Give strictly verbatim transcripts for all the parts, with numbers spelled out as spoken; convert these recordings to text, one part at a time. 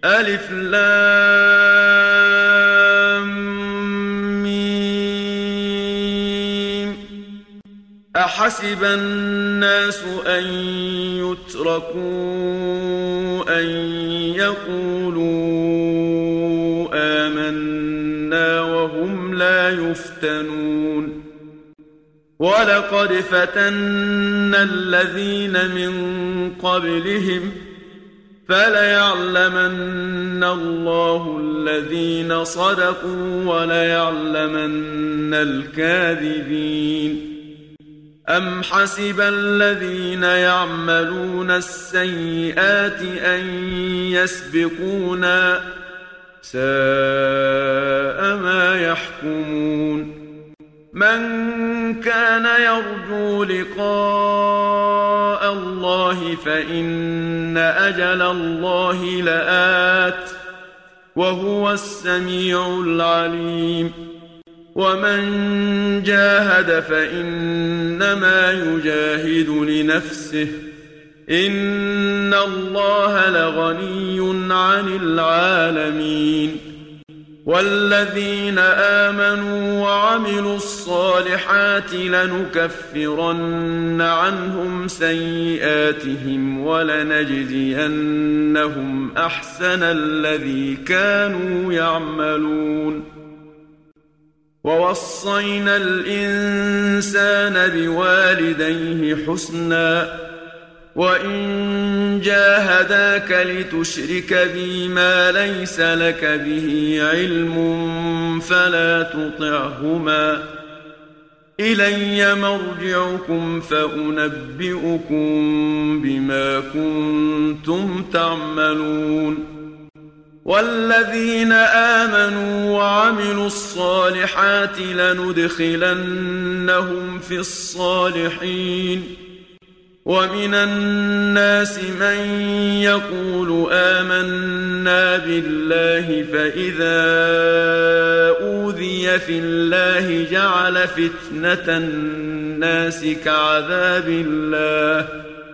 ألف لام ميم. أحسب الناس أن يتركوا أن يقولوا آمنا وهم لا يفتنون. ولقد فتنا الذين من قبلهم فليعلمن الله الذين صدقوا وليعلمن الكاذبين. أم حسب الذين يعملون السيئات أن يسبقونا ساء ما يحكمون. من كان يرجو لقاء الله فإن أجل الله لآت وهو السميع العليم. ومن جاهد فإنما يجاهد لنفسه إن الله لغني عن العالمين. والذين آمنوا وعملوا الصالحات لنكفرن عنهم سيئاتهم ولنجزينهم أحسن الذي كانوا يعملون. ووصينا الإنسان بوالديه حسنا وإن جاهداك لتشرك بي ما ليس لك به علم فلا تطعهما إلي مرجعكم فأنبئكم بما كنتم تعملون. والذين آمنوا وعملوا الصالحات لندخلنهم في الصالحين. ومن الناس من يقول آمنا بالله فإذا أوذي في الله جعل فتنة الناس كعذاب الله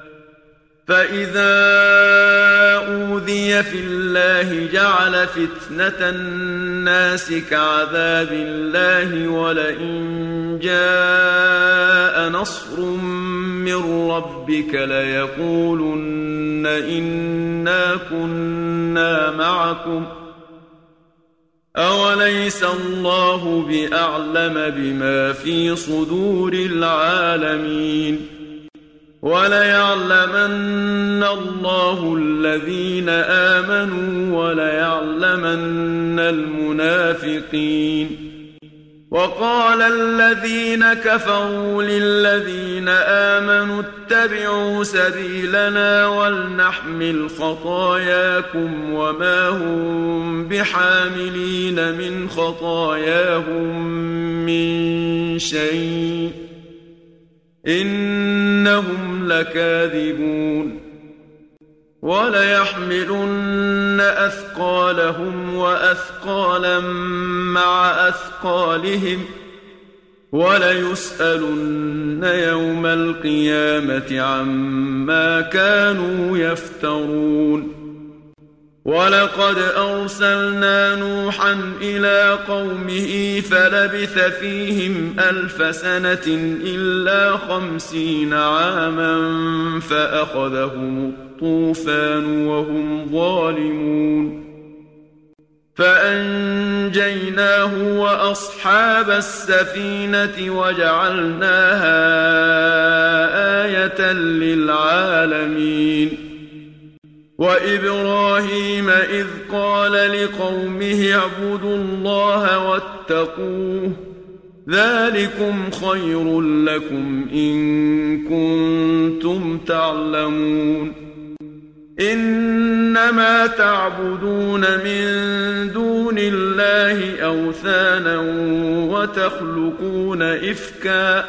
فإذا أوذي في الله جعل فتنة الناس كعذاب الله ولئن جاء نصر من ربك ليقولن إنا كنا معكم أوليس الله بأعلم بما في صدور العالمين. وليعلمن الله الذين آمنوا وليعلمن المنافقين. وقال الذين كفروا للذين آمنوا اتبعوا سبيلنا ولنحمل خطاياكم وما هم بحاملين من خطاياهم من شيء إنهم لكاذبون. وليحملن أثقالهم وأثقالا مع أثقالهم وليسألن يوم القيامة عما كانوا يفترون. ولقد أرسلنا نوحا إلى قومه فلبث فيهم ألف سنة إلا خمسين عاما فأخذهم الطوفان وهم ظالمون. فأنجيناه وأصحاب السفينة وجعلناها آية للعالمين. وإبراهيم إذ قال لقومه اعبدوا الله واتقوه ذلكم خير لكم إن كنتم تعلمون. إنما تعبدون من دون الله أوثانا وتخلقون إفكا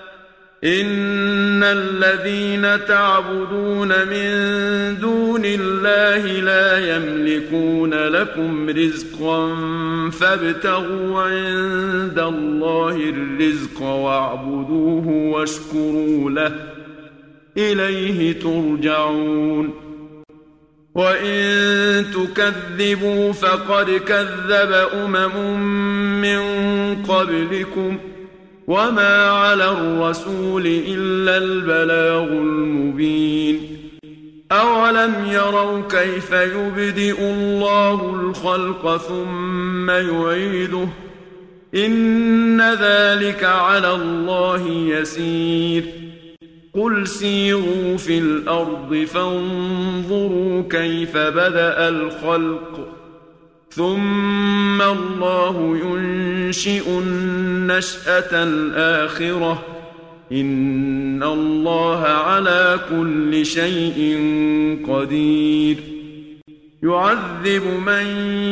إن الذين تعبدون من دون الله لا يملكون لكم رزقا فابتغوا عند الله الرزق واعبدوه واشكروا له إليه ترجعون. وإن تكذبوا فقد كذب أمم من قبلكم وما على الرسول إلا البلاغ المبين أولم يروا كيف يبدئ الله الخلق ثم يعيده إن ذلك على الله يسير قل سيروا في الأرض فانظروا كيف بدأ الخلق ثم الله ينشئ النشأة الآخرة إن الله على كل شيء قدير يعذب من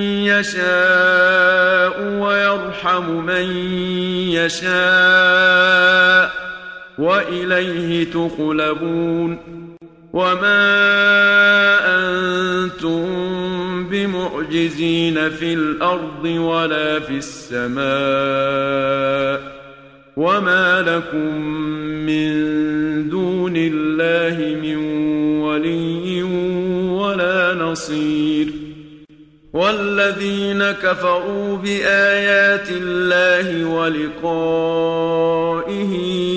يشاء ويرحم من يشاء وإليه تقلبون وما أنتم بمعجزين في الأرض ولا في السماء وما لكم من دون الله من ولي ولا نصير والذين كفروا بآيات الله ولقائه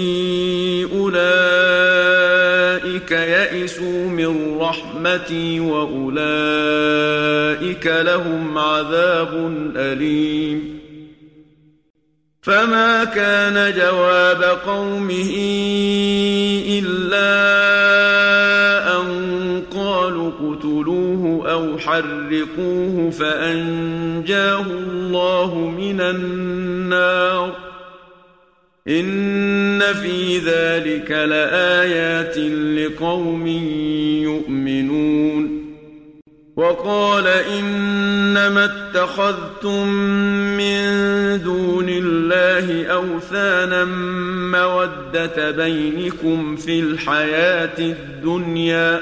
أولئك يئسوا من رحمتي وأولئك لهم عذاب أليم فما كان جواب قومه إلا أن قالوا اقتلوه أو حرقوه فأنجاه الله من النار إن في ذلك لآيات لقوم يؤمنون وقال إنما اتخذتم من دون الله أوثانا مودة بينكم في الحياة الدنيا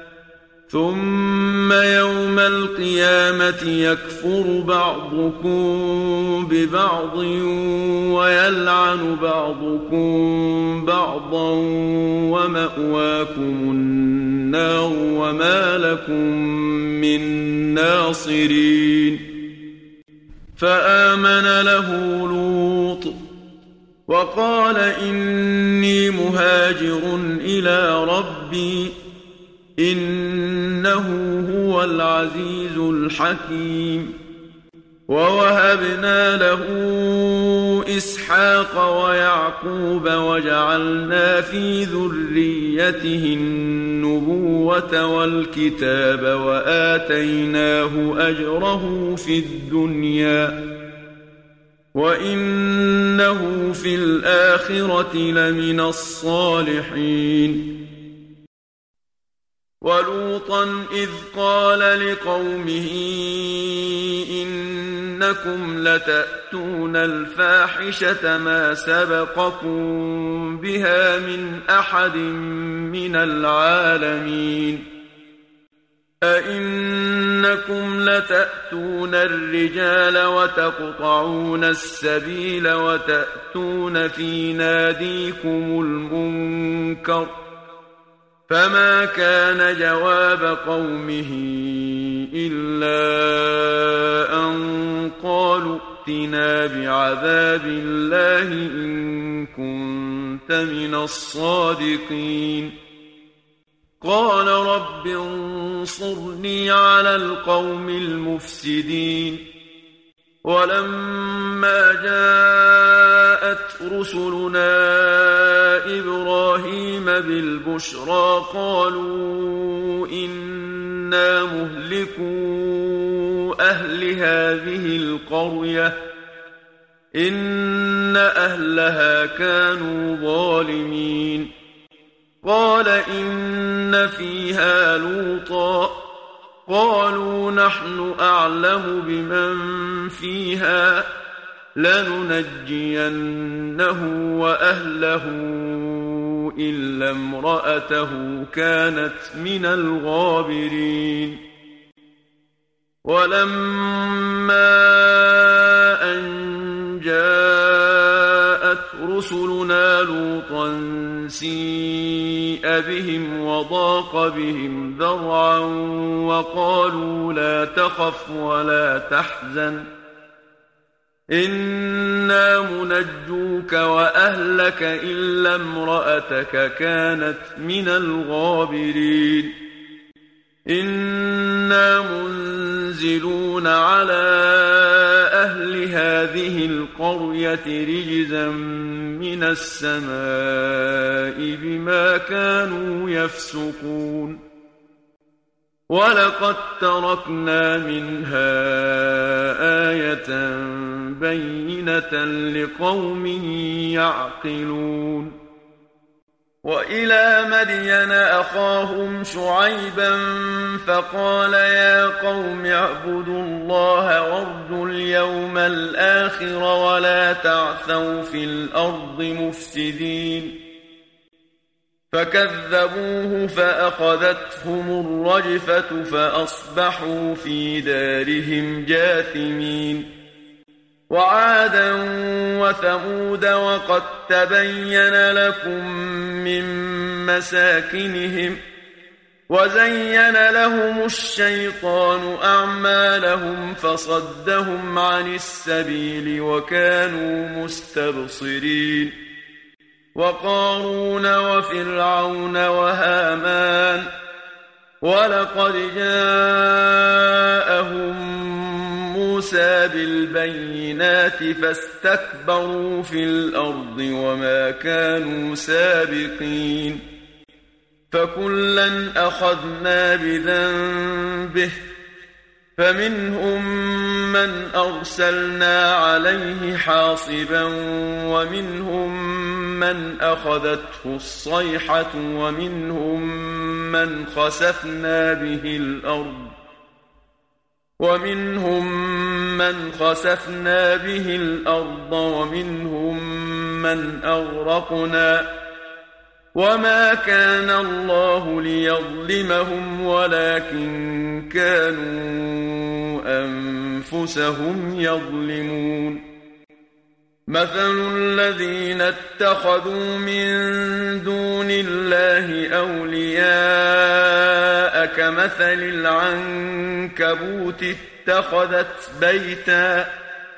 ثم يوم القيامة يكفر بعضكم ببعض ويلعن بعضكم بعضا ومأواكم النار وما لكم من ناصرين فآمن له لوط وقال إني مهاجر إلى ربي إنه هو العزيز الحكيم ووهبنا له إسحاق ويعقوب وجعلنا في ذريته النبوة والكتاب وآتيناه أجره في الدنيا وإنه في الآخرة لمن الصالحين ولوطا إذ قال لقومه إنكم لتأتون الفاحشة ما سبقكم بها من أحد من العالمين أئنكم لتأتون الرجال وتقطعون السبيل وتأتون في ناديكم المنكر فما كان جواب قومه إلا أن قالوا ائتنا بعذاب الله إن كنت من الصادقين قال رب انصرني على القوم المفسدين ولما جاءت رسلنا إبراهيم بالبشرى قالوا إنا مهلكو أهل هذه القرية إن أهلها كانوا ظالمين قال إن فيها لوطا قالوا نحن أعلم بمن فيها لننجينه وأهله إلا امرأته كانت من الغابرين ولما أن جاءت رسلنا لوطا سيء بهم وضاق بهم ذرعا وقالوا لا تخف ولا تحزن إنا منجوك وأهلك إلا امرأتك كانت من الغابرين إنا منزلون على أهل هذه القرية رجزا من السماء بما كانوا يفسقون ولقد تركنا منها آية بينة لقوم يعقلون وإلى مدين أخاهم شعيبا فقال يا قوم اعبدوا الله وارجوا اليوم الآخر ولا تعثوا في الأرض مفسدين فكذبوه فأخذتهم الرجفة فأصبحوا في دارهم جاثمين وعادا وثمود وقد تبين لكم من مساكنهم وزين لهم الشيطان أعمالهم فصدهم عن السبيل وكانوا مستبصرين وقارون وفرعون وهامان ولقد جاءهم موسى بالبينات فاستكبروا في الأرض وما كانوا سابقين فكلا أخذنا بذنبه فمنهم من أرسلنا عليه حاصبا ومنهم من أخذته الصيحة ومنهم من خسفنا به الأرض ومنهم من خسفنا به الأرض ومنهم من أغرقنا وما كان الله ليظلمهم ولكن كانوا أنفسهم يظلمون مثل الذين اتخذوا من دون الله أولياء كمثل العنكبوت اتخذت بيتا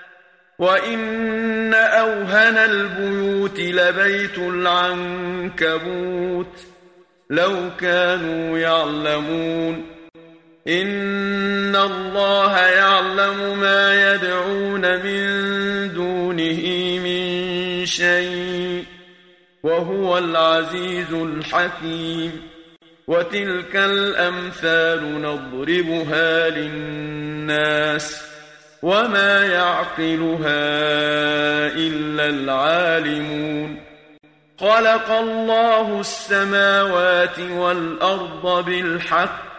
وإن أوهن البيوت لبيت العنكبوت لو كانوا يعلمون إن الله يعلم ما يدعون من دونه من شيء وهو العزيز الحكيم وتلك الأمثال نضربها للناس وما يعقلها إلا العالمون خلق الله السماوات والأرض بالحق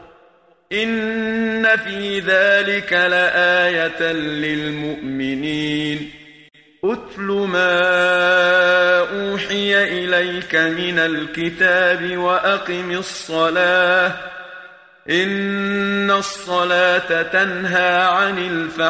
إن في ذلك لآية للمؤمنين أتل ما أوحي إليك من الكتاب وأقم الصلاة إن الصلاة تنهى عن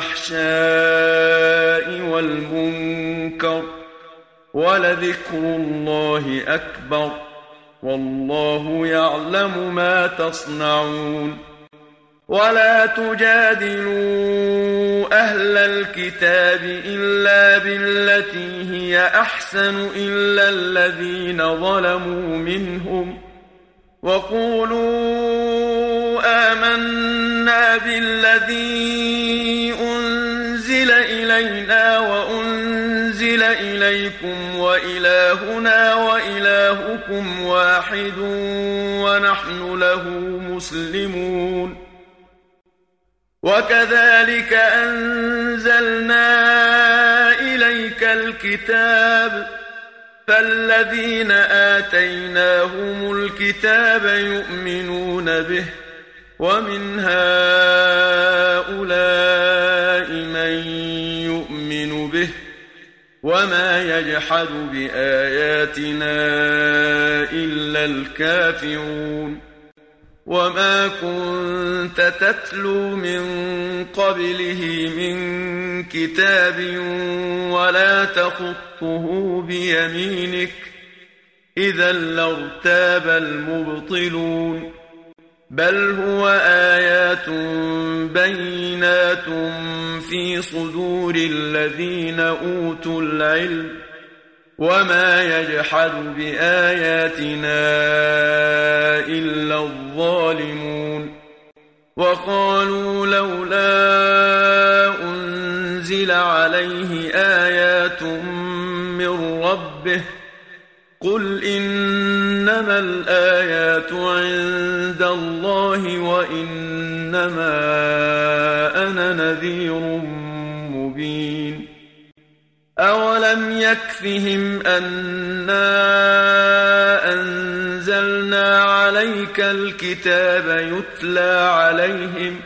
الفحشاء والمنكر ولذكر الله أكبر والله يعلم ما تصنعون ولا تجادلوا أهل الكتاب إلا بالتي هي أحسن إلا الذين ظلموا منهم وقولوا آمنا بالذي أنزل إلينا وأنزل إليكم وإلهنا وإلهكم واحد ونحن له مسلمون وكذلك أنزلنا إليك الكتاب فالذين آتيناهم الكتاب يؤمنون به ومن هؤلاء من يؤمن به وما يجحد بآياتنا إلا الكافرون وما كنت تتلو من قبله من كتاب ولا تخطه بيمينك إذا لارتاب المبطلون بل هو آيات بينات في صدور الذين أوتوا العلم وما يجحد بآياتنا إلا الظالمون وقالوا لولا أنزل عليه آيات من ربه قل إنما الآيات عند الله وإنما أنا نذير مبين أولم يكفهم أنا أنزلنا عليك الكتاب يتلى عليهم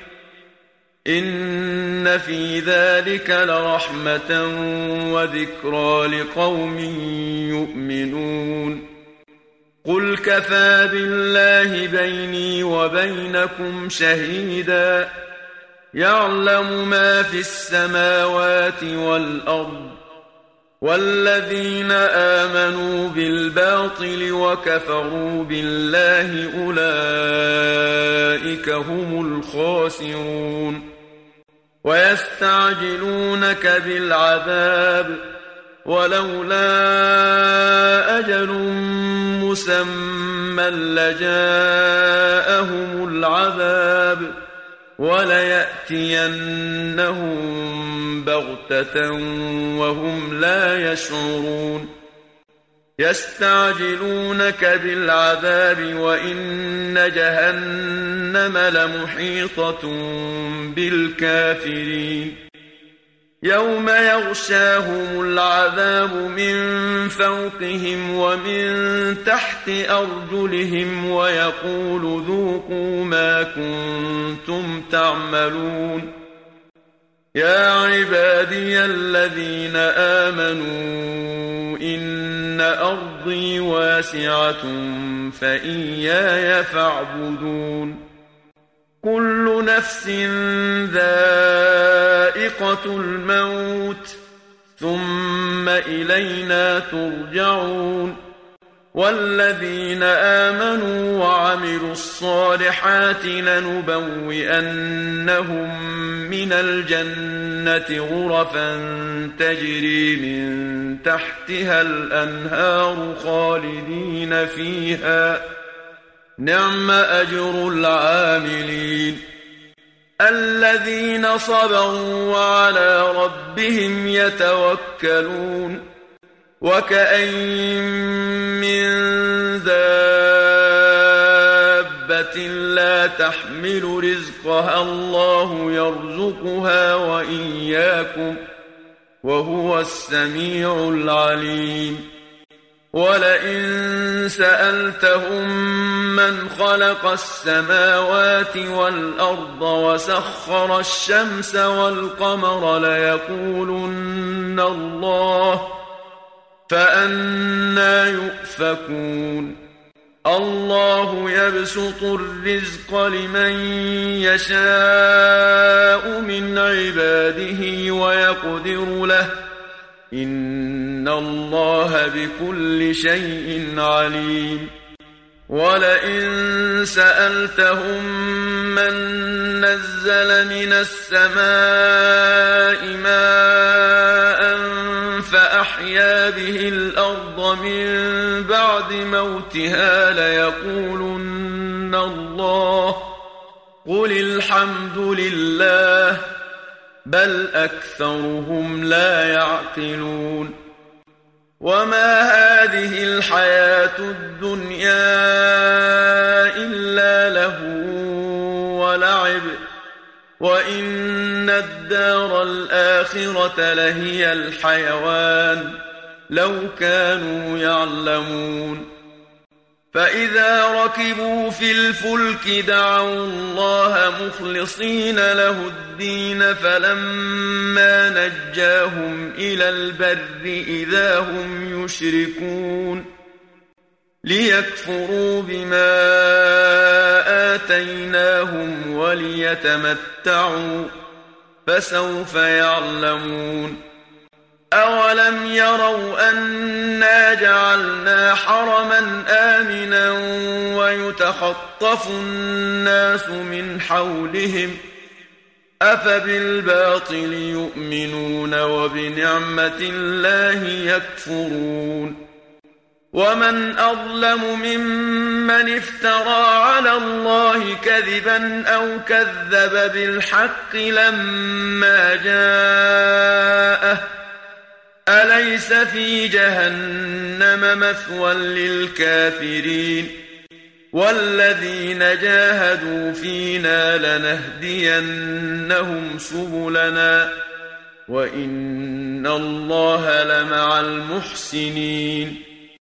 إن في ذلك لرحمة وذكرى لقوم يؤمنون قل كفى بالله بيني وبينكم شهيدا يعلم ما في السماوات والأرض والذين آمنوا بالباطل وكفروا بالله أولئك هم الخاسرون ويستعجلونك بالعذاب ولولا أجل مسمى لجاءهم العذاب وليأتينهم بغتة وهم لا يشعرون يستعجلونك بالعذاب وإن جهنم لمحيطة بالكافرين يوم يغشاهم العذاب من فوقهم ومن تحت أرجلهم ويقول ذوقوا ما كنتم تعملون يا عبادي الذين آمنوا إن أرضي واسعة فإياي فاعبدون كل نفس ذائقة الموت ثم إلينا ترجعون والذين آمنوا وعملوا الصالحات لنبوئنهم من الجنة غرفا تجري من تحتها الأنهار خالدين فيها نعم أجر العاملين الذين صبروا وعلى ربهم يتوكلون وكأين من دابة لا تحمل رزقها الله يرزقها وإياكم وهو السميع العليم ولئن سألتهم من خلق السماوات والأرض وسخر الشمس والقمر ليقولن الله فأنى يؤفكون الله يبسط الرزق لمن يشاء من عباده ويقدر له إن الله بكل شيء عليم ولئن سألتهم من نزل من السماء ماء فأحيا به الأرض من بعد موتها ليقولن الله قل الحمد لله بل أكثرهم لا يعقلون وما هذه الحياة الدنيا إلا لهو ولعب وإن الدار الآخرة لهي الحيوان لو كانوا يعلمون فإذا ركبوا في الفلك دعوا الله مخلصين له الدين فلما نجاهم إلى البر إذا هم يشركون ليكفروا بما آتيناهم وليتمتعوا فسوف يعلمون أولم يروا أنا جعلنا حرما آمنا ويتخطف الناس من حولهم أفبالباطل يؤمنون وبنعمة الله يكفرون ومن أظلم ممن افترى على الله كذبا أو كذب بالحق لما جاءه أليس في جهنم مثوى للكافرين والذين جاهدوا فينا لنهدينهم سبلنا وإن الله لمع المحسنين